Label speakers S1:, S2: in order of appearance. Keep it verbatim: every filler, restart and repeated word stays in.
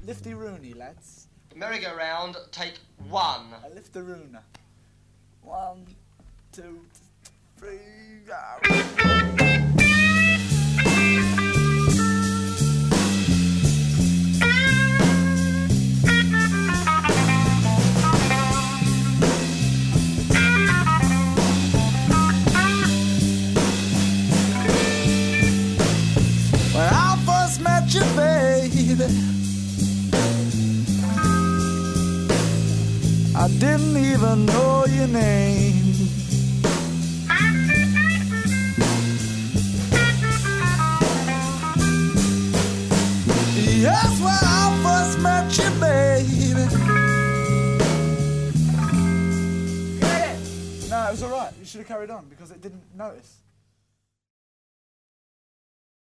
S1: Lifty Rooney, lads.
S2: Merry-go-round, take one.
S1: I lift the Roona. One, two, three, go. When I first met you, baby, I didn't even know your name. Yes, when I first met you, baby. Yeah. No, it was alright. You should have carried on because it didn't notice.